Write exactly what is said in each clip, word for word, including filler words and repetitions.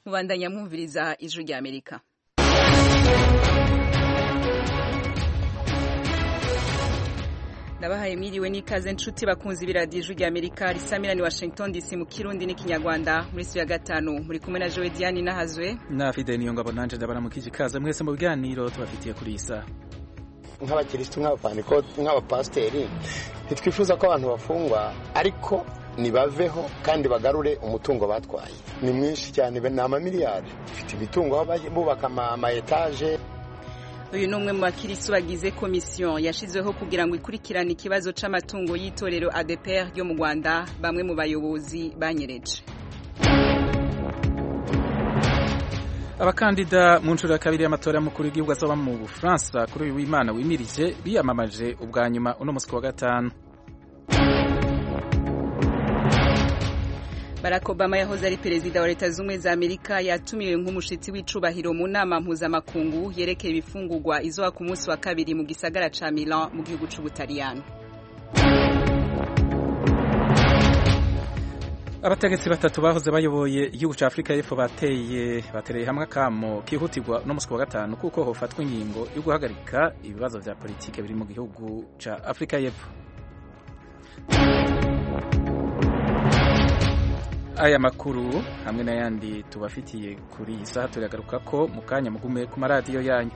mubandanya mwumviriza ijwi rya Amerika. Ndabahaye miriwe n'ikaze nshuti bakunzi biradiyo ijwi rya Amerika risamira ni Washington D C mu Kirundi n'ikinyarwanda muri siyo ya gatanu muri kumwe na Joe Diane Nahazwe na Fide niyo ngabo nanje ndabara mu kiji kaze mwese mu biganiro tubafitiye kuri isa nk'abakristo nk'abapaniko nk'abapasteri ntitwifuza ko abantu bafungwa ariko nibaveho kandi bagarure umutungo batwaye ni mwinshi cyane be nama miliyari ifite ibitungo bubaka ama etage. Uyu ni umwe mu bakirisu bagize komisiyo yashizweho kugira ngo ikurikirane ikibazo c'amatungo y'itorero A D P R ryo mu Rwanda bamwe mu bayobozi banyereje. Abakandida mu nshuro ya kabiri y'amatora y'umukuru w'igihugu azoba mu Bufaransa kuri uyu w'Imana wimirije biyamamaje ubwa nyuma uno musi wa gatanu. Barack Obama yahoze ari perezida wa Leta Zunze za Amerika yatumiwe nk'umushitsi w'icubahiro mu nama mpuzamakungu yerekeye ibifungurwa izoba ku munsi wa kabiri mu gisagara ca Milan mu gihugu c'Ubutaliyano. Abategetsi batatu bahoze bayoboye igihugu ca Afrika y'Epfo bateye batereye hamwe akamo kihutirwa no musi wa gatanu kuko hofatwa ingingo yo guhagarika ibibazo vya politike biri mu gihugu ca Afrika y'Epfo. Aya makuru hamwe n'ayandi tubafitiye kuri iyi saha turagaruka ko mu kanya mugume ku maradiyo yanyu.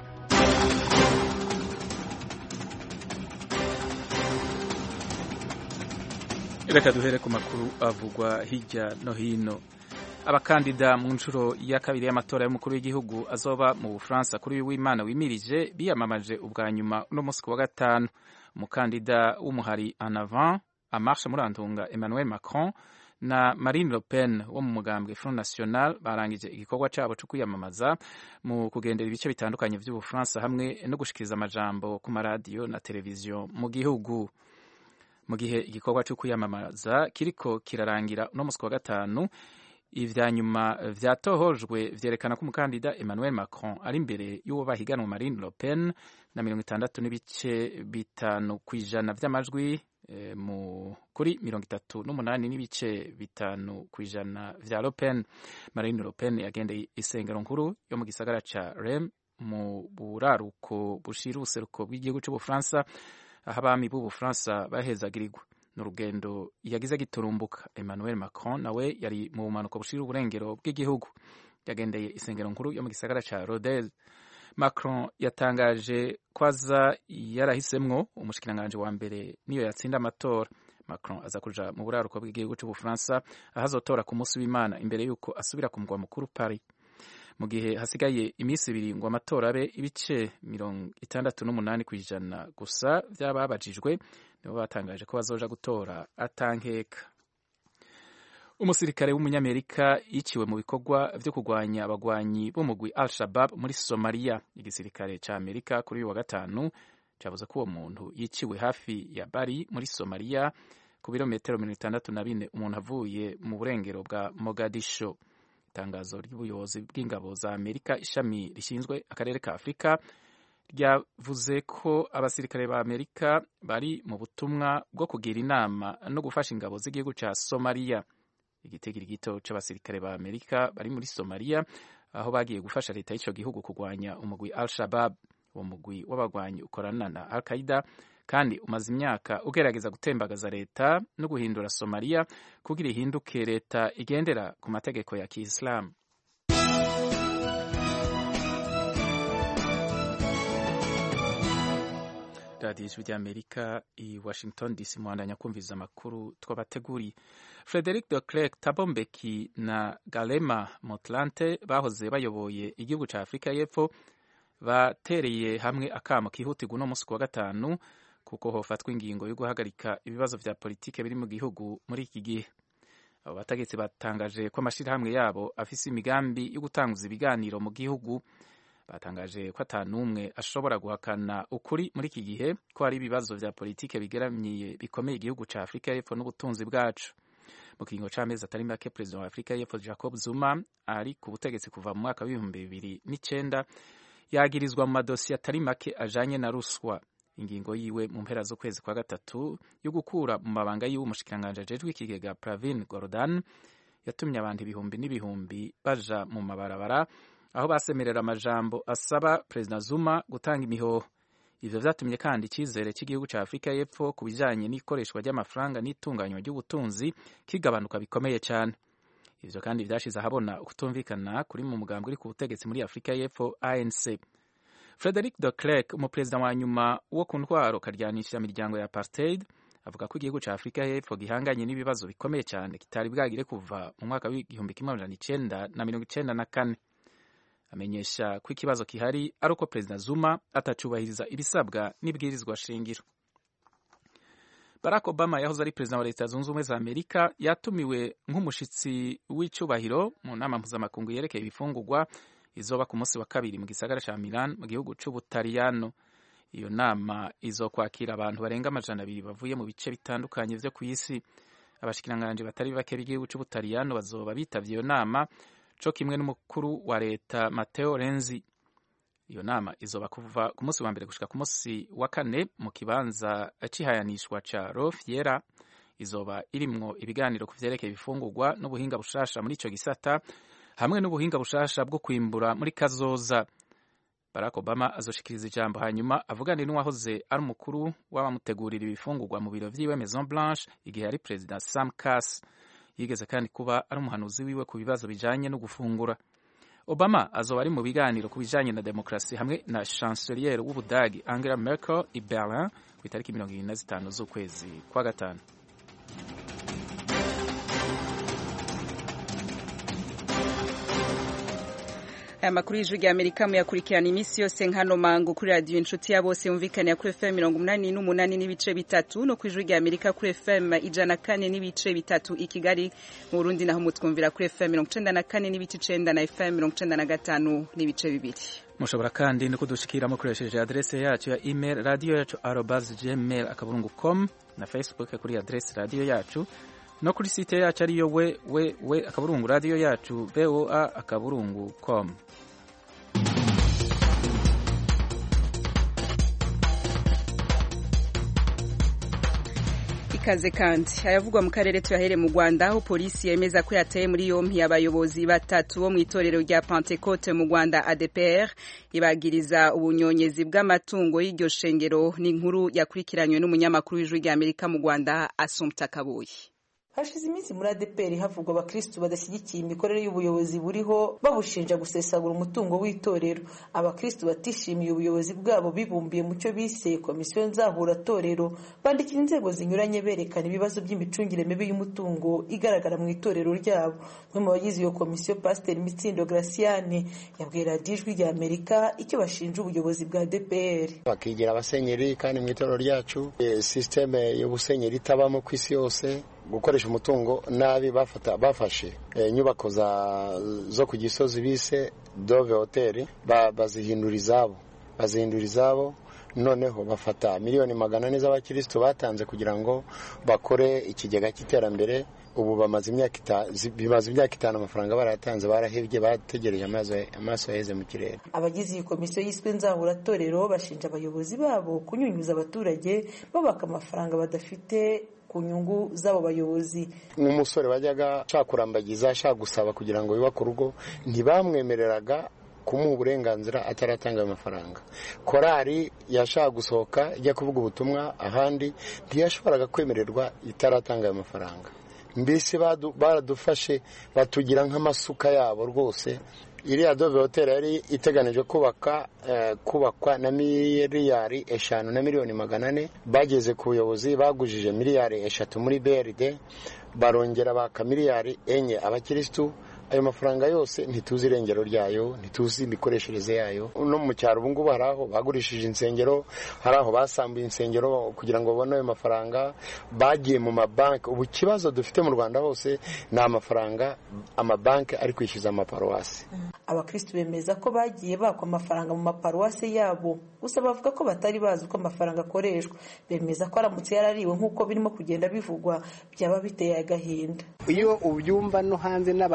Reka duhere ku makuru avugwa hirya no hino. Abakandida mu nshuro ya kabiri y'amatora y'umukuru w'igihugu azoba mu Bufaransa kuri uyu w'Imana wimirije biyamamaje ubwa nyuma uno musi wa gatanu. Umukandida w'umuhari En Avant à Marche Murantunga Emmanuel Macron na Marine Le Pen wo mu mugambwe Front National barangije igikorwa cabo cyo kwiyamamaza mu kugendera ibice bitandukanye by'Ubufaransa hamwe no gushikiriza amajambo ku maradiyo na televiziyo mu gihugu. Mu gihe igikorwa cyo kwiyamamaza kiriko kirarangira no musi wa gatanu, ivya nyuma vyatohojwe vyerekana ko umukandida Emmanuel Macron ari imbere y'uwo bahiganwa Marine Le Pen na mirongo itandatu n'ibice bitanu kw'ijana vy'amajwi mu kuri mirongo itatu n'umunani n'ibice bitanu kw'ijana vya Le Pen. Marine Le Pen yagendeye isengero nkuru yo mu gisagara ca Reims mu buraruko bushira ubuseruko bw'igihugu c'Ubufaransa aho abami b'Ubufaransa bahezagirirwa n'urugendo yagize giturumbuka. Emmanuel Macron nawe yari mu bumanuko bushira uburengero bw'igihugu yagendeye isengero nkuru yo mu gisagara ca Rodez. Macron yatangaje kwaza yarahisemwo umushikiranganje wa mbere niyo yatsinda amatora. Macron aza kuja mu buraruko bw'igihugu c'Ubufaransa aho azotora ku munsi w'Imana imbere yuko asubira ku mugwa mukuru Paris. Mu gihe hasigaye imisi ibiri ngo amatora abe, ibice mirongo itandatu n'umunani kw'ijana gusa vy'ababajijwe nibo batangaje ko bazoja gutora atankeka. Umusirikare w'umunyamerika yiciwe mu bikorwa vyo kugwanya abagwanyi b'umugwi Al-Shabaab muri Somalia. Igisirikare ca Amerika kuri uyu wa gatanu cavuze ko uwo muntu yiciwe hafi ya Bari muri Somalia ku birometero mirongo itandatu na bine umuntu avuye mu burengero bwa Mogadisho. Itangazo ry'ubuyobozi bw'ingabo za Amerika ishami rishinzwe akarere ka Afrika ryavuze ko abasirikare ba Amerika bari mu butumwa bwo kugira inama no gufasha ingabo z'igihugu ca Somalia. Igitigiri gito c'abasirikare ba Amerika bari muri Somalia aho bagiye gufasha leta y'ico gihugu kugwanya umugwi Al-Shabaab. Uwo mugwi w'abagwanyi ukorana na Al-Qaeda kandi umaze imyaka ugerageza gutembagaza leta no guhindura Somalia kugira ihinduke leta igendera ku mategeko ya Kiislamu. Radio Ijwi ry'Amerika i Washington D C mwandanya kumviza amakuru twabateguri. Frederic de Klerk Thabo Mbeki na Galema Motlanthe bahoze bayoboye igihugu ca Afrika y'Epfo batereye hamwe akamo kihutirwa no musi wa gatanu kuko hofatwa ingingo yo guhagarika ibibazo vya politike biri mu gihugu muri iki gihe. Abo bategetsi batangaje ko amashirahamwe yabo afise imigambi yo gutanguza ibiganiro mu gihugu. Batangaje ko atanumwe ashobora guhakana ukuri muri iki gihe ko hari ibibazo vya politike bigeramiye bikomeye igihugu ca Afrika y'Epfo n'ubutunzi bwacu. Mu kiringo c'amezi atari make, Perezida wa Afrika y'Epfo Jacob Zuma ari ku butegetsi kuva mu mwaka w'ibihumbi bibiri n'icenda yagirizwa mu madosiye atari make ajanye na ruswa. Ingingo yiwe mu mpera z'ukwezi kwa gatatu yo gukura mu mabanga yiwe umushikiranganje ajejwe ikigega Pravin Gordhan yatumye abantu ibihumbi n'ibihumbi baja mu mabarabara aho basemerera amajambo asaba Perezida Zuma gutanga imihoho. Ivyo vyatumye kandi icyizere cy'igihugu cya Afurika y'Epfo ku bijanye n'ikoreshwa ry'amafaranga n'itunganywa ry'ubutunzi kigabanuka bikomeye cyane. Ivyo kandi vyashize ahabona ukutumvikana kuri mu mugambwe uri ku butegetsi muri Afurika y'Epfo A N C. Frederic de Klerk, umuperezida wa nyuma wo ku ntwaro karyanisha imiryango ya apartheid, avuga ko igihugu cya Afurika y'Epfo gihanganye n'ibibazo bikomeye cyane kitari bwagire kuva mu mwaka w'igihumbi kimwe amajana icenda na mirongo icenda na kane. Amenyesha ko ikibazo kihari ari uko Perezida Zuma atacubahiriza ibisabwa n'ibwirizwa shingiro. Barack Obama yahoze ari perezida wa Leta Zunze Ubumwe za Amerika yatumiwe nk'umushitsi w'icubahiro mu nama mpuzamakungu yerekeye ibifungurwa izoba ku munsi wa kabiri mu gisagara ca Milan mu gihugu c'Ubutaliyano. Iyo nama izokwakira abantu barenga amajana abiri bavuye mu bice bitandukanye vyo kw'isi. Abashikiranganje batari bake b'igihugu c'Ubutaliyano bazoba bitavye iyo nama, co kimwe n'umukuru wa leta Matteo Renzi. Iyo nama izoba kuva ku munsi wa mbere gushika ku munsi wa kane mu kibanza cihayanishwa ca Rofiera. Izoba irimwo ibiganiro ku vyerekeye ibifungurwa n'ubuhinga bushasha muri ico gisata hamwe n'ubuhinga bushasha bwo kwimbura muri kazoza. Barack Obama azoshikiriza ijambo hanyuma avugane n'uwahoze ari umukuru w'abamutegurira ibifungurwa mu biro vyiwe Maison Blanche igihe ari Perezida Sam Kass. Yigeze kandi kuba ari umuhanuzi wiwe ku bibazo bijanye no gufungura. Obama azoba ari mu biganiro ku bijanye na demokrasi hamwe na chancelier w'Ubudagi Angela Merkel i Berlin ku itariki mirongo ibiri na zitanu z'ukwezi kwa gatanu. Aya makuru y'ijwi rya Amerika muyakurikirana iminsi yose nkano mango kuri radio inshuti ya bose yumvikana kuri F M mirongo umunani n'umunani n'ibice bitatu no kuri ijwi rya Amerika kuri F M ijana kane n'ibice bitatu i Kigali. Mu Burundi naho mutwumvira kuri F M mirongo icenda na kane n'ibice icenda na F M mirongo icenda na gatanu n'ibice bibiri. Mushobora kandi no kudushikira mukoresheje adresse yacu ya email radio yacu arobase gmail akaburungu com na Facebook kuri adresse radio yacu no kuri site yacu ariyo we we we akaburungu radio yacu voa akaburungu com. Ikaze kandi ayavugwa mu karere tuyahere mu Rwanda aho polisi yemeza ko yateye muri yompi abayobozi batatu bo mu itorero rya Pentecote mu Rwanda A D P R ibagiriza ubunyonyezi bw'amatungo y'iryo shengero. N'inkuru yakurikiranywe n'umunyamakuru w'ijwi rya Amerika mu Rwanda Assumpta Kabuye. Hashize iminsi muri A D P R havugwa abakristo badashyigikiye imikorere y'ubuyobozi buriho babushinja gusesagura umutungo w'itorero. Abakristo batishimiye ubuyobozi bwabo bibumbiye mu cyo bise komisiyo nzahura torero bandikira inzego zinyuranye berekana ibibazo by'imicungire mibi y'umutungo igaragara mu itorero ryabo. Umwe mu bagize iyo komisiyo Pastor Mitsindo Graciane yabwira Ijwi rya Amerika icyo bashinja ubuyobozi bwa A D P R. Bakigira abasenyeri kandi mu itorero ryacu systeme y'ubusenyeri itabamo ku isi yose, gukoresha umutungo nabi bafata bafashe inyubako za zo ku Gisozi bise Dove Hotel bazihindura izabo bazihindura izabo noneho bafata miliyoni magana ane z'abakristo batanze kugira ngo bakore ikigega cy'iterambere. Ubu bamaze imyaka bimaze imyaka itanu amafaranga barayatanze barahebye bategereje amaso amaso yaheze mu kirere. Abagize iyi komisiyo yiswe nzahura torero bashinja abayobozi babo kunyunyuza abaturage babaka amafaranga badafite ku nyungu z'abo bayobozi. Nk'umusore bajyaga shakurambagiza ashaka gusaba kugira ngo yubake urugo ntibamwemereraga kumuha uburenganzira ataratanga amafaranga. Korari yashaka gusohoka ijya kuvuga ubutumwa ahandi ntiyashoboraga kwemererwa itaratanga amafaranga. Mbese baradufashe batugira nk'amasuka yabo rwose. Iriya Dove Hotel yari iteganije kubaka eh, kubakwa na miliyari eshanu na miliyoni magana ane. Bageze ku buyobozi bagujije miliyari eshatu muri B R D, barongera baka miliyari enye abakristo. Ayo mafaranga yose ntituzi irengero ryayo, ntituzi imikoreshereze yayo. No mu cyaro ubu ngubu hari aho bagurishije insengero, hari aho basambuye insengero kugira ngo babone ayo mafaranga, bagiye mu mabanki. Ubu kibazo dufite mu Rwanda hose ni amafaranga amabanki ari kwishyuza amaparuwasi. Abakristo bemeza ko bagiye bakwa amafaranga mu maparuwasi yabo, gusa bavuga ko batari bazi uko amafaranga akoreshwa. Bemeza ko aramutse yarariwe nk'uko birimo kugenda bivugwa byaba biteye agahinda. Iyo ubyumva no hanze n'abantu bavuga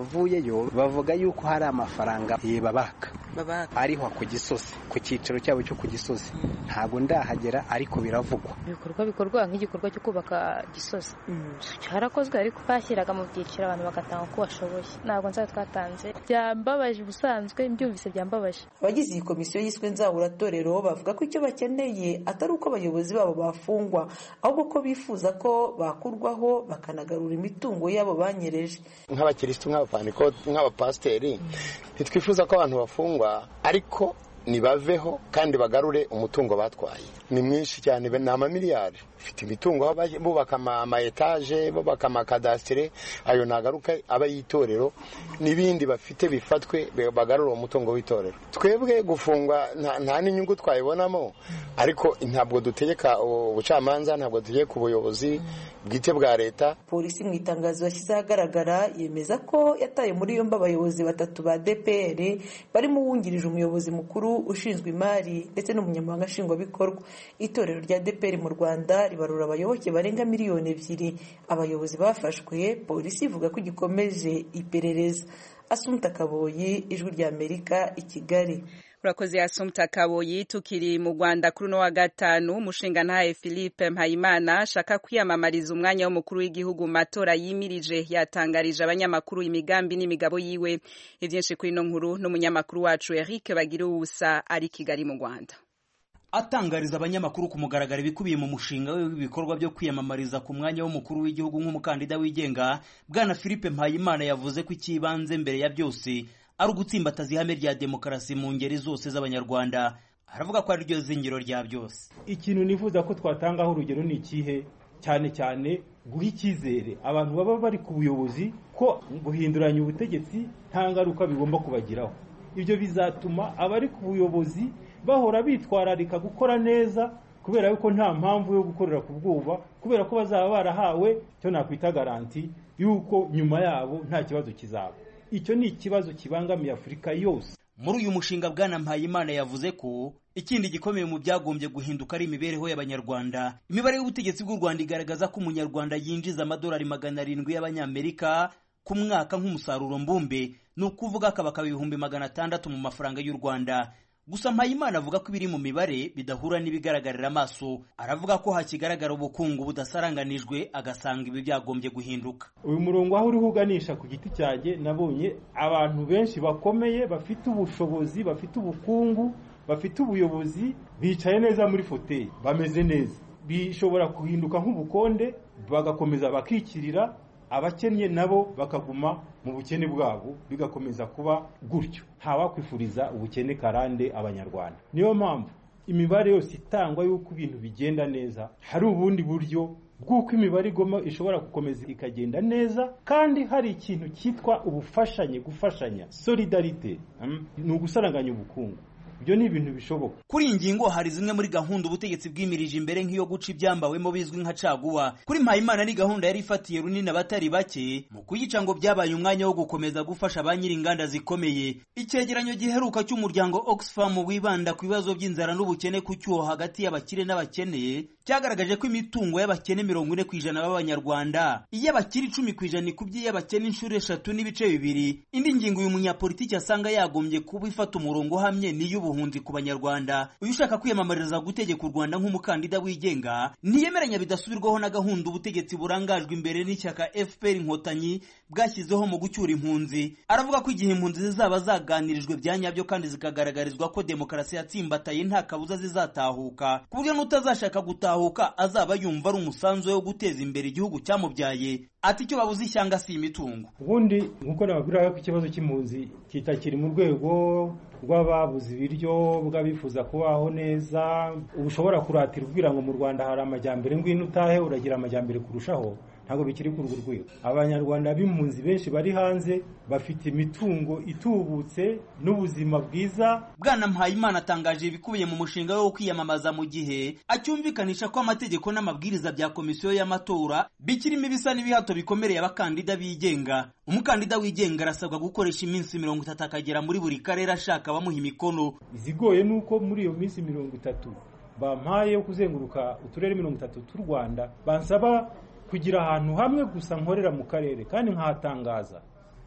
bavuyeyo bavuga yuko hari amafaranga babaka babaka ariho ku Gisozi ku cyiciro cyabo cyo ku Gisozi ntago ndahagera ariko biravugwa ibikorwa bikorwa nk'igikorwa cyo kubaka Gisozi cyarakozwe ariko bashyiraga mu byiciro abantu bagatanga uko bashoboye ntabwo nzaba twatanze byambabaje ubusanzwe mbyumvise byambabaje. Abagize iyi komisiyo yiswe nzahuratorero bavuga ko icyo bakeneye atari uko abayobozi babo bafungwa ahubwo ko bifuza ko bakurwaho bakanagarura imitungo yabo banyereje. Nk'abakirisitu nk'abapaniko nk'abapasiteri ntitwifuza ko abantu bafungwa ariko nibaveho kandi bagarure umutungo batwaye ni mwinshi cyane ni amamiliyari ufite imitungo bubaka ama etaje bubaka amakadasitire ayo nagaruka aba yitorero n'ibindi bafite bifatwe bagarura umutungo w'itorero. Twebwe gufungwa nta n'inyungu twayibonamo ariko ntabwo dutegeka ubucamanza ntabwo dutegeka ubuyobozi bwite bwa leta. Polisi mu itangazo yashyize ahagaragara yemeza ko yataye muri yombi abayobozi batatu ba D P R barimo uwungirije umuyobozi mukuru ushinzwe imari ndetse n'umunyamabanga nshingwabikorwa. Itorero rya D P R mu Rwanda ribarura abayoboke barenga miliyoni ebyiri. Abayobozi bafashwe polisi ivuga ko igikomeje iperereza. Asumta Kaboyi, Ijwi rya Amerika, i Kigali. Urakoze Asumta Kaboyi. Tukiri mu Rwanda kuri no wa gatanu umushinga ntaye Philippe Mpayimana shaka kwiyamamariza umwanya w'umukuru w'igihugu matora yimirije yatangarije abanyamakuru imigambi n'imigabo yiwe. Ivyinshi kuri no nkuru n'umunyamakuru wacu Eric Bagira ubusa ari Kigali mu Rwanda. Atangariza abanyamakuru ku mugaragaro bikubiye mu mushinga we w'ibikorwa byo kwiyamamariza ku mwanya w'umukuru w'igihugu nk'umukandida wigenga, Bwana Philippe Mpayimana yavuze ko ikibanze mbere ya byose ari ugutsimbataza ihame rya demokarasi mu ngeri zose z'abanyarwanda. Aravuga ko ari ryo zingiro rya byose. Ikintu nifuza ko twatangaho urugero ni ikihe, cyane cyane guha icyizere abantu baba bari ku buyobozi ko guhinduranya ubutegetsi nta ngaruka bigomba kubagiraho. Ibyo bizatuma abari ku buyobozi bahora bitwararika gukora neza kubera yuko nta mpamvu yo gukorera ku bwoba, kubera ko bazaba barahawe cyo nakwita garanti yuko nyuma yabo nta kibazo kizaba. Icyo ni ikibazo kibangamiye Afurika yose. Muri uyu mushinga Bwana Mpayimana yavuze ko ikindi gikomeye mu byagombye guhinduka ari imibereho y'abanyarwanda. Imibare y'ubutegetsi bw'u Rwanda igaragaza ko umunyarwanda yinjiza amadolari magana arindwi y'abanyamerika ku mwaka nk'umusaruro mbumbe, ni ukuvuga kabaka ibihumbi magana atandatu mu mafaranga y'u Rwanda. Gusa Mpayimana avuga ko ibiri mu mibare bidahura n'ibigaragarira amaso. Aravuga ko hakigaragara ubukungu budasaranganijwe, agasanga ibi byagombye guhinduka. Uyu murongo aho uri huganisha ku giti cyanjye nabonye abantu benshi bakomeye bafite ubushobozi, bafite ubukungu, bafite ubuyobozi, bicaye neza muri foteye, bameze neza. Bishobora kuhinduka nk'ubukonde bagakomeza bakikirira, abakennye nabo bakaguma mu bukene bwabo bigakomeza kuba gutyo. Ntawakwifuriza ubukene karande abanyarwanda. Niyo mpamvu imibare yose itangwa yuko ibintu bigenda neza, hari ubundi buryo bw'uko imibare igoma ishobora gukomeza ikagenda neza, kandi hari ikintu cyitwa ubufashanye, gufashanya, solidarite, ni ugusaranganya ubukungu. Ibyo ni ibintu bishoboka. Kuri ingingo hari zimwe muri gahunda ubutegetsi bwimirije imbere nk'iyo guca ibyambawemo bizwi nka caguwa. Kuri Mpayimana ni gahunda yari ifatiye runini abatari bake mu kuyica ngo byabaye umwanya wo gukomeza gufasha abanyiri inganda zikomeye. Icyegeranyo giheruka cy'umuryango Oxfam wibanda ku bibazo by'inzara n'ubukene ku cyuho hagati y'abakire n'abakene cyagaragaje ko imitungo y'abakene mirongo ine ku ijana b'abanyarwanda, iy'abakire icumi ku ijana ikubye y'abakene inshuro eshatu n'ibice bibiri. Indi ngingo uyu munyapolitiki asanga yagombye kuba ifata umurongo hamye niyo ubuhunzi ku banyarwanda. Uyu ushaka kwiyamamariza gutegeka u Rwanda nk'umukandida wigenga ntiyemeranya bidasubirwaho na gahunda ubutegetsi burangajwe imbere n'ishyaka F P R Inkotanyi bwashyizeho mu gucyura impunzi. Aravuga ko igihe impunzi zizaba zaganirijwe byanyabyo kandi zikagaragarizwa ko demokarasi yatsimbataye nta kabuza zizatahuka, ku buryo n'utazashaka gutahuka azaba yumva ari umusanzu wo guteza imbere igihugu cyamubyaye. Ati icyo babuze ishyanga si imitungo. Ubundi nkuko nababwira ko ikibazo cy'impunzi kitakiri mu rwego rw'ababuze ibiryo, bw'abifuza kubaho neza. Ubushobora kuratira ubwira ngo mu Rwanda hari amajyambere, ngwino utahe uragira amajyambere kurushaho, ntabwo bikiri ku rwego. Abanyarwanda b'impunzi benshi bari hanze bafite imitungo itubutse n'ubuzima bwiza. Bwana Mpayimana atangaje ibikubiye mu mushinga wo kwiyamamaza mu gihe acyumvikanisha ko amategeko n'amabwiriza bya komisiyo y'amatora bikirimo ibisa n'ibihato bikomereye abakandida bigenga. Umukandida wigenga arasabwa gukoresha iminsi mirongo itatu akagera muri buri karere ashaka bamuha imikono. Izigoye nuko muri iyo minsi mirongo itatu bampaye yo kuzenguruka uturere mirongo itatu t'u Rwanda, bansaba kugira ahantu hamwe gusa nkorera mu karere kandi nkahatangaza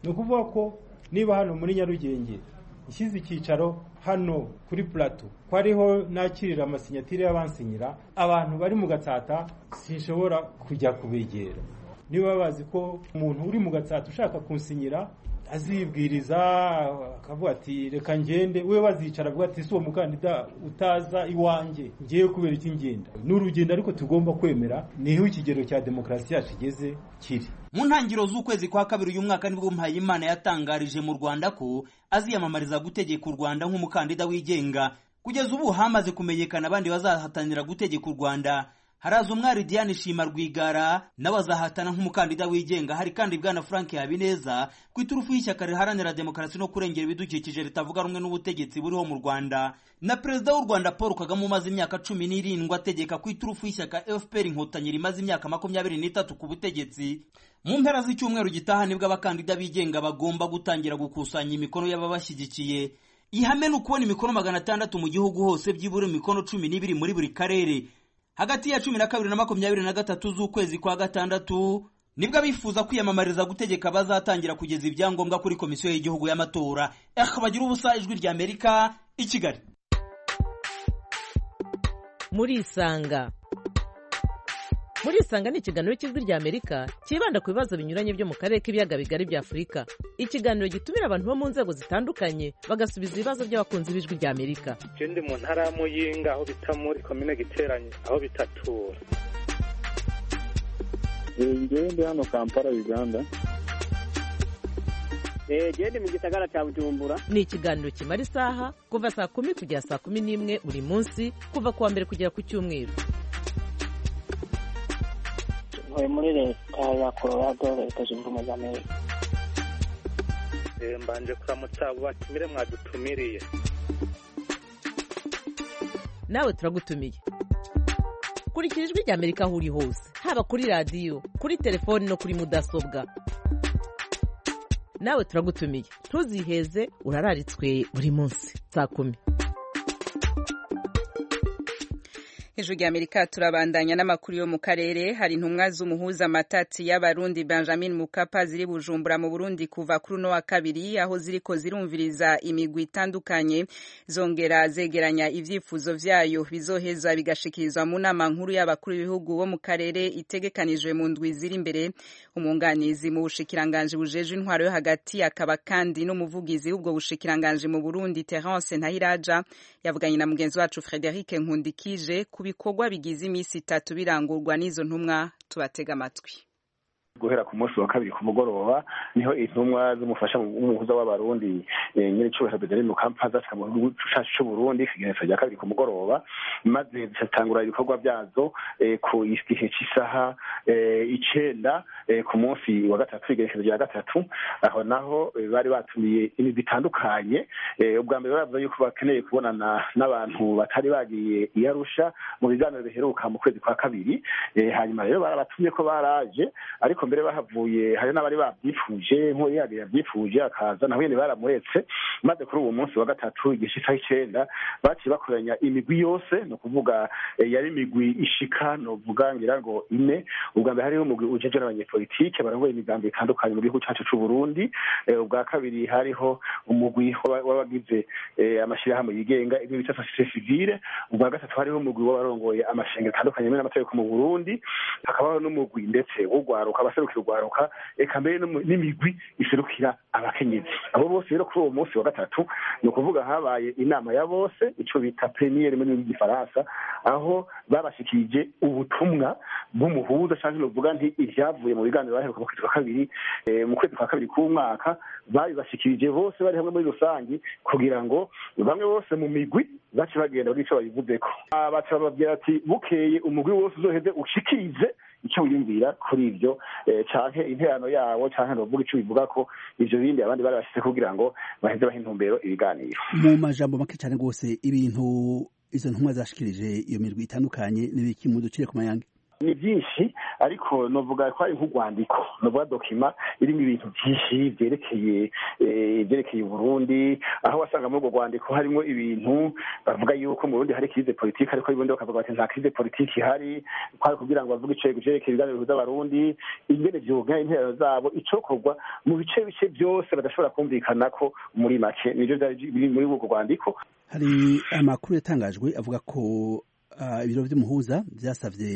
ni ukuvuga ko niba hano muri Nyarugenge ishyize icyicaro hano kuri plateau ko ariho nakirira amasinyatire y'abansinyira, abantu bari mu Gatsata sinshobora kujya kubegera. Niba bazi ko umuntu uri mu Gatsata ushaka kunsinyira azibwiriza akavuga ati reka ngende, we bazicara avuga ati si uwo mukandida utaza iwanjye ngiye kubera iki ngenda. N'urugendo ariko tugomba kwemera, niho ikigero cya demokarasi yacu igeze kiri. Mu ntangiriro z'ukwezi kwa kabiri uyu mwaka nibwo Mpayimana yatangarije mu Rwanda ko aziyamamariza gutegeka u Rwanda nk'umukandida wigenga. Kugeza ubu hamaze kumenyekana abandi bazahatanira gutegeka u Rwanda. Haraza umwari Diane Shima Rwigara nawe azahatana nk'umukandida wigenga. Hari kandi bwana Frank Habineza ku iturufu y'ishyaka riharanira demokarasi no kurengera ibidukikije ritavuga rumwe n'ubutegetsi buriho mu Rwanda, na perezida w'u Rwanda Paul Kagame umaze imyaka cumi n'irindwi ategeka ku iturufu y'ishyaka F P R Inkotanyi rimaze imyaka makumyabiri n'itatu ku butegetsi. Mu mpera z'icyumweru gitaha nibwo abakandida bigenga bagomba gutangira gukusanya imikono y'ababashyigikiye. Ihame ni ukubona imikono magana atandatu mu gihugu hose, byibura imikono cumi n'ibiri muri buri karere. Hagati ya cumi na kabiri na makumyabiri na gatatu z'ukwezi kwa gatandatu nibwo abifuza kwiyamamariza gutegeka bazatangira kugeza ibyangombwa kuri komisiyo y'igihugu y'amatora. Bagira ubusa, ijwi rya Amerika, i Kigali. Muri Isanga. Muri Isanga ni ikiganiro cy'ijwi rya Amerika kibanda ku bibazo binyuranye byo mu karere k'ibiyaga bigari bya Afurika. Ikiganiro gitumira abantu bo mu nzego zitandukanye bagasubiza ibibazo by'abakunzi b'ijwi rya Amerika. Je ndi mu ntara ya Muyinga aho bita muri commune Giteranye aho bitatura. Ngewe ndi hano Kampala, Uganda. Eh, je ndi mu gisagara cya Bujumbura. Ni ikiganiro kimara isaha kuva saa kumi kugera saa kumi n'imwe buri munsi, kuva kuwa mbere kugera ku cyumweru. Ntuye muri leta ya Colorado, leta zunze ubumwe za Amerika. Eh, mbanje kuramutsa batumire mwadutumiriye. Nawe turagutumiye. Kurikira ijwi rya Amerika aho uri hose, haba kuri radiyo, kuri telefoni no kuri mudasobwa. Nawe turagutumiye, ntuziheze, urararitswe buri munsi saa kumi. Ijwi rya Amerika turabandanya n'amakuru yo mu karere. Hari intumwa z'umuhuza matati y'abarundi Benjamin Mukapa ziri Bujumbura mu Burundi kuva kuri no wa kabiri, aho ziriko zirumviriza imigwi itandukanye zongera zegeranya ivyifuzo vyayo bizoheza bigashikirizwa mu nama nkuru y'abakuru b'ibihugu bo mu karere itegekanijwe mu ndwi ziri imbere. Umunganizi mu bushikiranganje bujeje intwaro yo hagati akaba kandi n'umuvugizi w'ubwo bushikiranganje mu Burundi Terence Ntahiraja yavuganye na mugenzi wacu Frederic Nkundikije bikorwa bigize imisi itatu birangurwa n'izo ntumwa. Tubatega amatwi. Guhera ku munsi wa kabiri ku mugoroba niho intumwa z'umufasha w'umuhuza w'abarundi nyine cyubahiro Benjamin Mukapa zashika mu gihugu cy'u Burundi kigenesa rya kabiri ku mugoroba, maze zitangura ibikorwa byazo ku igihe cy'isaha icenda ku munsi wa gatatu igenesa rya gatatu. Aho naho bari batumiye imigwi itandukanye. Ubwa mbere baravuze yuko bakeneye kubonana n'abantu batari bagiye i Arusha mu biganiro biheruka mu kwezi kwa kabiri. Hanyuma rero barabatumye ko baraje, ariko mbere bahavuye hari n'abari babyifuje nko yage yabyifuje akaza naho yene baramuretse. Maze kuri uwo munsi wa gatatu igishika icenda baci bakoranya imigwi yose, no kuvuga yari imigwi ishika no vuga ngira ngo ine. Ubwa mbere hariho umugwi ujeje n'abanyepolitike barongoye imigambi itandukanye mu gihugu cyacu cy'u Burundi. Ubwa kabiri hariho umugwi w'abagize amashirahamwe yigenga ibyo bita société civile. Ubwa gatatu hariho umugwi w'abarongoye amashengero atandukanye n'amategeko mu Burundi. Hakabaho n'umugwi ndetse w'ugwaruka abaserukira ugwaruka, eka mbere n'imigwi iserukira abakenyezi. Abo bose rero kuri uwo munsi wa gatatu no kuvuga habaye inama ya bose, ico bita premiere mu gifaransa, aho babashikije ubutumwa bw'umuhuza cyangwa no vuga nti ivyavuye mu biganiro baheruka mu kwezi kwa kabiri mu kwezi kwa kabiri k'umwaka. Bari bashikirije bose bari hamwe muri rusangi kugira ngo bamwe bose mu migwi baci bagenda bw'ico bayivuzeko. Abaca bababwira ati bukeye umugwi wose uzoheze ushikirize icyo wiyumvira kuri ibyo canke interano yawo canke no vuga ico bivuga ko ivyo bindi abandi bari bashyize kugira ngo baheze baha intumbero ibiganiro. Mu majambo make cyane rwose ibintu izo ntumwa zashikirije iyo mirwi itandukanye n'ibiki mu ducire ku mayange. ni byinshi ariko novuga ko ari nk'urwandiko novuga dokima irimo ibintu byinshi byerekeye byerekeye Burundi aho wasanga muri urwo rwandiko harimo ibintu bavuga yuko mu Burundi hari crise politique ariko ibundi bakavuga bati nta crise politique ihari kwari kugira ngo bavuge ico cyerekeye ibiganiro bihuza abarundi ingene vyoganya intero zabo icokorwa mu bice bice byose badashobora kumvikana ko muri make nivyo biri muri urwo rwandiko. Hari amakuru yatangajwe avuga ko ibiro vy'umuhuza vyasavye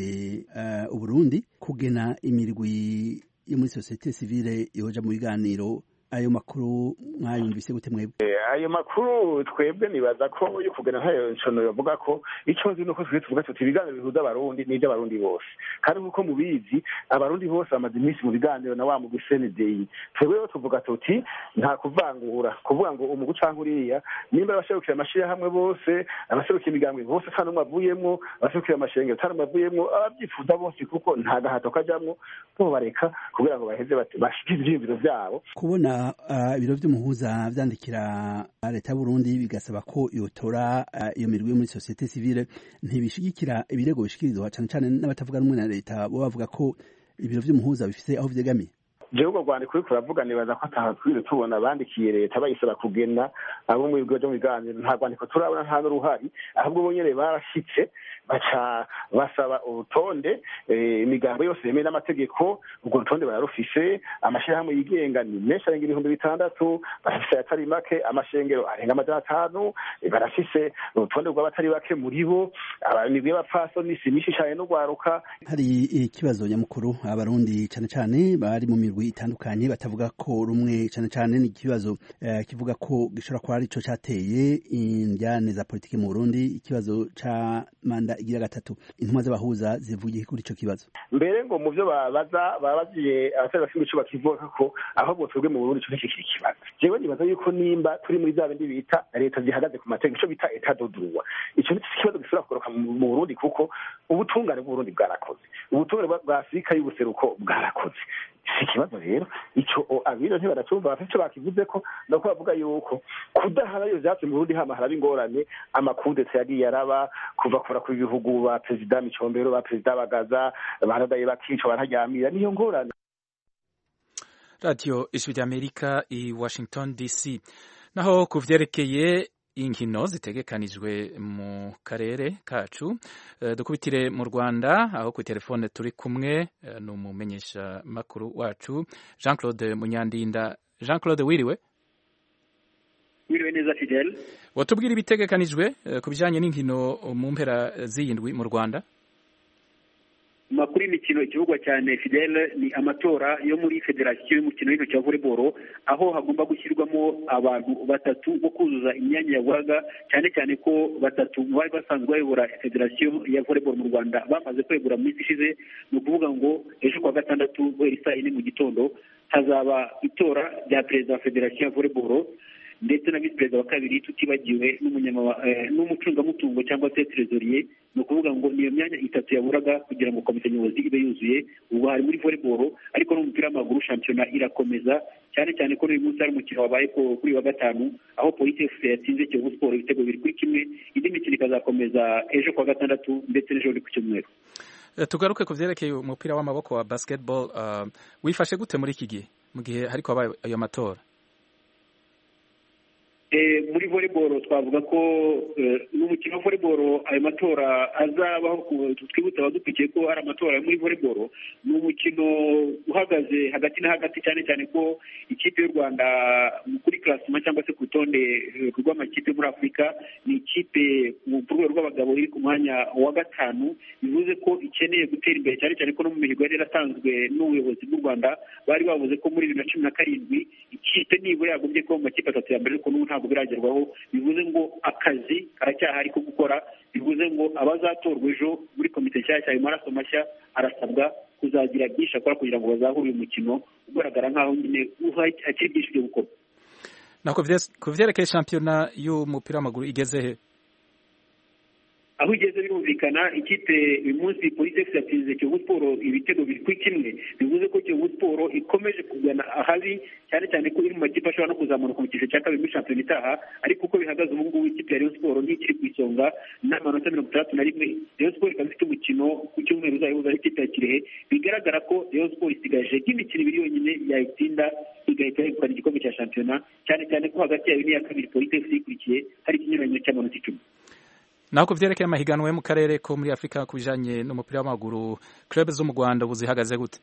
Uburundi kugena imirwi yo muri societe civile yoja mu biganiro. Ayo makuru mwayumvise gute mwebwe? Ayo makuru twebwe nibaza ko yo kugena ntayo ncono yavuga ko ico nzi nuko twe tuvuga tuti ibiganiro bihuza abarundi n'ibyo abarundi bose kandi nkuko mubizi abarundi bose bamaze iminsi mu biganiro na wa mu C N D I twebwe tuvuga tuti nta kuvangura kuvuga ngo umugu canke uriya nimba abashobokera amashira hamwe bose abashobokera imigambwe bose kandi umavuyemwo abashobokera amashengero kandi umavuyemwo abavyifuza bose kuko nta gahato kajamwo bo bareka kugira ngo baheze bashikize ivyiyumviro vyabo. Kubona ibiro vy'umuhuza vyandikira leta y'u Burundi bigasaba ko yotora iyo mirwi muri societe civile ntibishigikira ibirego bishikirizwa cyane cyane n'abatavuga rumwe na leta bo bavuga ko ibiro vy'umuhuza bifite aho vyegamiye. Jewe ubwo rwandiko uriko uravuga nibaza ko atahatwire tubona abandikiye leta bayisaba kugena abo mu bigo byo mu biganiro nta rwandiko turabona nta n'uruhari ahubwo bo nyene barashitse baca basaba urutonde imigambo yose yemewe n'amategeko ubwo rutonde bararufise amashirahamwe yigenga ni menshi arenga ibihumbi bitandatu barafise ayatari make amashengero arenga amajana atanu barafise urutonde rw'abatari bake muri bo imigwi y'abapfasoni si myinshi cane n'urwaruka. Hari ikibazo nyamukuru abarundi cane cane bari mu mirwi itandukanye batavuga ko rumwe cane cane ni ikibazo uh, kivuga ko gishobora kuba arico cateye indyane za politike mu Burundi ikibazo ca manda igira gatatu intumwa z'abahuza zivugiye kuri ico kibazo. Mbere ngo mu byo babaza babaziye abatari bafite ico bakivuga ko ahubwo twebwe mu Burundi cyo kiki kibazo jewe nibaza yuko nimba turi muri za bindi bita leta zihagaze ku mategeko ico bita etat de droit ico ni ikibazo gisura koroka mu Burundi kuko ubutungane bw'u Burundi bwarakoze ubutungane bwa Afrika y'ubuseruko bwarakoze ikibazo rero ico abiro ntibaratumva bafite ico bakivuze ko no bavuga yuko kudahara yo vyatse mu Burundi hama haraba ingorane amakudeta yagiye araba kuva kora ku bihugu ba president Micombero ba president Bagaza baradaye bakico bararyamira niyo ngorane. Radio Ijwi ry'Amerika i Washington D C. Naho kuvyerekeye inkino zitegekanijwe mu karere kacu uh, dukubitire mu Rwanda aho ku telefone turi kumwe uh, n'umumenyesha makuru wacu Jean Claude Munyandinda. Jean Claude wiriwe? Wiriwe neza Fidel. Watubwira ibitegekanijwe uh, ku bijanye n'inkino mu mpera z'indwi mu Rwanda? Makuru y'imikino ikivugwa cyane Fidel ni amatora yo muri federasiyo y'umukino w'intoki wa volleyball aho hagomba gushyirwamo abantu batatu bo kuzuza imyanya yaburaga cyane cyane ko batatu bari basanzwe bayobora federasiyo ya volleyball mu Rwanda bamaze kwegura mu minsi ishize ni ukuvuga ngo ejo kwa gatandatu guhera saa yine mu gitondo hazaba itora rya perezida wa federasiyo ya volleyball ndetse na visi perezida wa kabiri tutibagiwe n'umucungamutungo cyangwa se trezorier ni ukuvuga ngo niyo myanya itatu yaburaga kugira ngo komite nyobozi ibe yuzuye ubu hari muri volleyball ariko no mu mupira w'amaguru shampiyona irakomeza cyane cyane ko uyu munsi hari umukino wabaye kuri wa gatanu aho Police F C yatsinze Kiyovu Sport ibitego biri kuri kimwe indi mikino ikazakomeza ejo kwa gatandatu ndetse n'ejo ku cyumweru. Tugaruke ku vyerekeye umupira w'amaboko wa basketball uh, wifashe gute muri iki gihe mu gihe hariko habaye ayo matora? Eh, muri volleyball twavuga ko n'umukino wa volleyball ayo matora azabaho twibutsa abadukurikiye ko ari amatora yo muri volleyball ni umukino uhagaze hagati na hagati cyane cyane ko ikipe y'u Rwanda kuri classement cyangwa se ku rutonde rw'amakipe muri Afurika ni ikipe mu rwego rw'abagabo iri ku mwanya wa gatanu bivuze ko ikeneye gutera imbere cyane cyane ko no mu mihigo yari yaratanzwe n'ubuyobozi bw'u Rwanda bari bavuze ko muri bibiri na cumi na karindwi ikipe nibura yagombye ko mu makipe atatu ya mbere ariko n'ubu ntabwo biragerwaho bivuze ngo akazi karacyahari ko gukora bivuze ngo abazatorwa ejo muri komite nshyashya ayo maraso mashya arasabwa kuzagira byinshi akora kugira ngo bazahure uyu mukino ugaragara nk'aho nyine hakiri byinshi byo gukorwa. Nako ku vyerekeye shampiyona y'umupira w'amaguru igeze he? aho igeze birumvikana ikipe uyu munsi Police F C yatsinze Kiyovu Sport ibitego biri kuri kimwe bivuze ko Kiyovu Sport ikomeje kugana ahabi cyane cyane ko iri mu makipe ashobora no kuzamuka mu cyiciro cya kabiri muri shampiyona itaha ariko uko bihagaze ubu ngubu ikipe ya Rayon Sport ntikiri ku isonga n'amanota mirongo itandatu na rimwe. Rayon Sport ikaba ifite umukino ku cyumweru uzayihuza n'ikipe ya Kirehe, bigaragara ko Rayon Sport isigaje nk'imikino ibiri yonyine yayitsinda igahita yegukana igikombe cya shampiyona, cyane cyane ko hagati yayo n'iya kabiri Police F C ikurikiye hari ikinyuranyo cy'amanota icumi. naho ku byerekeye amahiganwa yo mu karere ko muri Afurika ku bijanye n'umupira w'amaguru club zo mu Rwanda buzihagaze gute?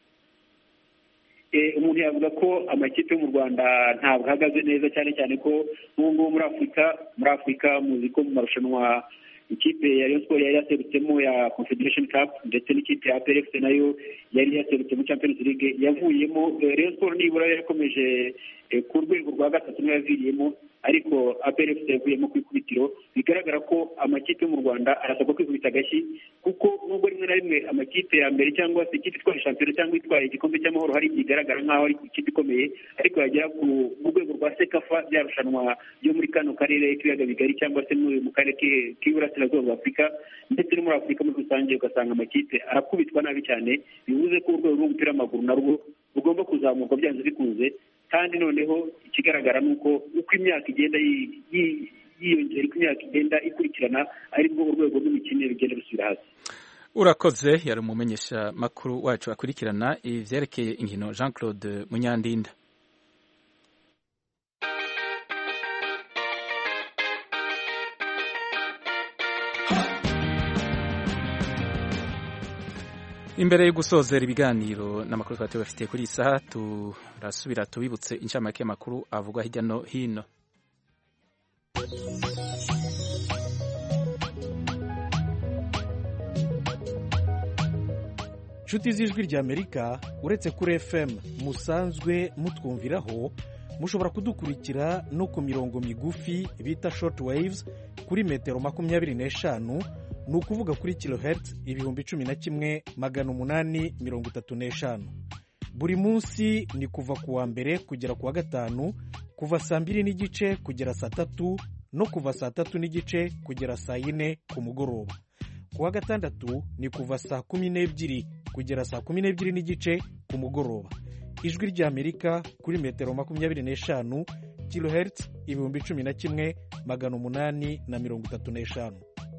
Umuntu yavuga ko amakipe yo mu Rwanda ntabwo ahagaze neza, cyane cyane ko n'ubu muri Afurika muri Afurika muzi ko mu marushanwa ikipe ya Rayon Sport yari yaserutsemo ya Confederation Cup ndetse n'ikipe ya A P R F C nayo yari yaserutse mu Champions League yavuyemo. Rayon Sport nibura yakomeje ku rwego rwa gatatu niyo yaviriyemo, ariko A P R F C yavuyemo ku ikubitiro. Bigaragara ko amakipe yo mu Rwanda arasabwa kwikubita agashyi, kuko nubwo rimwe na rimwe amakipe ya mbere cyangwa se ikipe itwaye shampiyona cyangwa itwaye igikombe cy'amahoro hari ikigaragara nk'aho ari ikipe ikomeye, ariko yagera ku rwego rwa sekafa byarushanwa yo muri kano karere k'ibiyaga bigari cyangwa se mu karere k'iburasirazuba bwa Afurika ndetse no muri Afurika muri rusange, ugasanga amakipe arakubitwa nabi cyane. Bivuze ko urwego rw'umupira w'amaguru narwo rugomba kuzamurwa byanze bikunze, kandi noneho ikigaragara ni uko uko imyaka igenda yiyongera, uko imyaka igenda ikurikirana, aribwo urwego rw'imikinire rugenda rusubira hasi. Urakoze. Yari umumenyesha makuru wacu akurikirana ivyerekeye inkino Jean Claude Munyandinda. Imbere yo gusozera ibiganiro n'amakuru twari bafite kuri iyi saha, turasubira tubibutse incamake y'amakuru avugwa hirya no hino. Inshuti z'ijwi ry'Amerika, uretse kuri F M musanzwe mutwumviraho, mushobora kudukurikira no ku mirongo migufi bita short waves kuri metero makumyabiri n'eshanu, ni ukuvuga kuri kilohertz ibihumbi cumi na kimwe magana umunani mirongo itatu n'eshanu. Buri munsi ni kuva ku wa mbere kugera ku wa gatanu, kuva saa mbiri n'igice kugera saa tatu no kuva saa tatu n'igice kugera saa yine ku mugoroba. Ku wa gatandatu ni kuva saa kumi n'ebyiri kugera saa kumi n'ebyiri n'igice ku mugoroba. Ijwi ry'Amerika kuri metero makumyabiri n'eshanu, kilohertz ibihumbi cumi na kimwe magana umunani na mirongo itatu n'eshanu.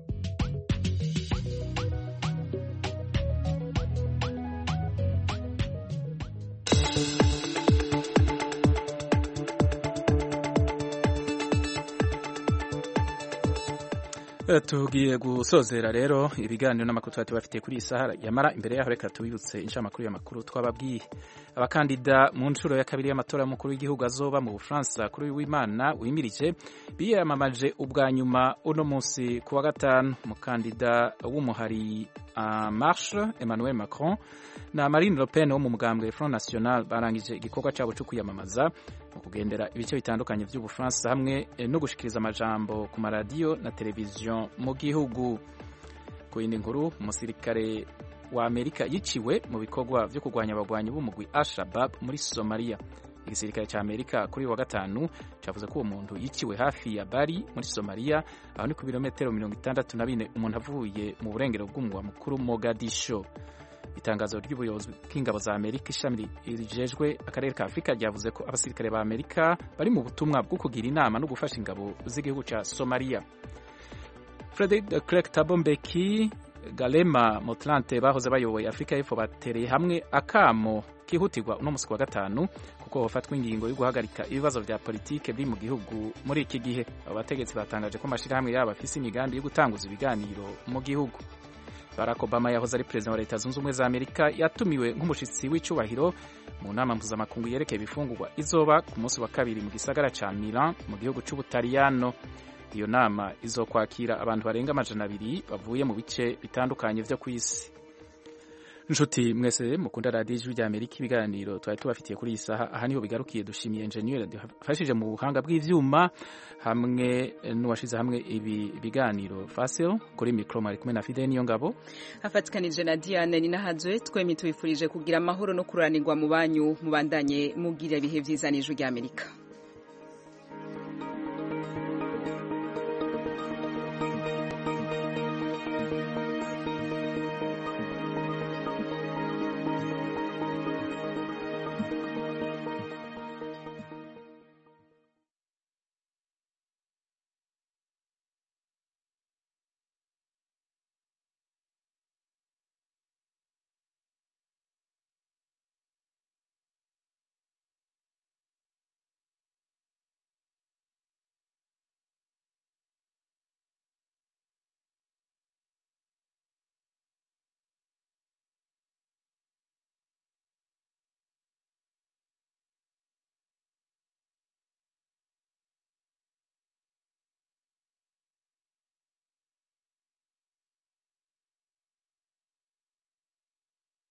Tugiye gusozera rero ibiganiro n'amakuru twari tubafitiye kuri iyi saha. Yamara imbere yaho reka tubibutse inshamakuru y'amakuru twababwiye. Abakandida mu nshuro ya kabiri y'amatora y'umukuru w'igihugu azoba mu Bufaransa kuri w'Imana wimirije biyamamaje ubwa nyuma uno munsi ku wa gatanu. Umukandida w'umuhari en marche Emmanuel Macron na Marine Le Pen wo mu mugambwe Front National barangije igikorwa cyabo cyo kwiyamamaza mu kugendera ibice bitandukanye by'Ubufaransa hamwe no gushikiriza amajambo ku maradiyo na televiziyo mu gihugu. Ku yindi nkuru, umusirikare wa Amerika yiciwe mu bikorwa byo kurwanya abagwanyi b'umugwi Al-Shabaab muri Somalia. Igisirikare cya Amerika kuri wa gatanu cyavuze ko uwo muntu yiciwe hafi ya Bari muri Somalia, aho ni ku birometero mirongo itandatu na bine umuntu avuye mu burengero bw'umugwa mukuru Mogadisho. Itangazo ry'ubuyobozi bw'ingabo za Amerika ishami rijejwe akarere ka Afurika ryavuze ko abasirikare ba Amerika bari mu butumwa bwo kugira inama no gufasha ingabo z'igihugu cya Somalia. Frederick de Klerk Thabo Mbeki, Galema Motlante bahoze bayoboye Afurika y'Epfo batereye hamwe akamo kihutirwa uno musi wa gatanu kuko hofatwa ingingo yo guhagarika ibibazo vya politike biri mu gihugu muri iki gihe. Abo bategetsi batangaje ko amashirahamwe yabo afise imigambi yo gutanguza ibiganiro mu gihugu. Barack Obama yahoze ari perezida wa Leta Zunze Ubumwe za Amerika yatumiwe nk'umushitsi w'icubahiro mu nama mpuzamakungu yerekeye ibifungurwa izoba ku munsi wa kabiri mu gisagara ca Milan mu gihugu c'Ubutaliyano. Iyo nama izokwakira abantu barenga amajana abiri bavuye mu bice bitandukanye vyo kw'isi. Nshuti mwese mukunda radio Ijwi ry'Amerika, ibiganiro twari tubafitiye kuri iyi saha aha niho bigarukiye. Dushimiye engineer dufashije mu buhanga bw'ivyuma hamwe n'uwashize hamwe ibi biganiro Fasil. Kuri micro mari kumwe na Fidel Niyongabo afatikanije na Diane Ninahazwe. Twemi tubifurije kugira amahoro no kuranirwa mu banyu, mubandanye mugira ibihe vyiza n'Ijwi ry'Amerika.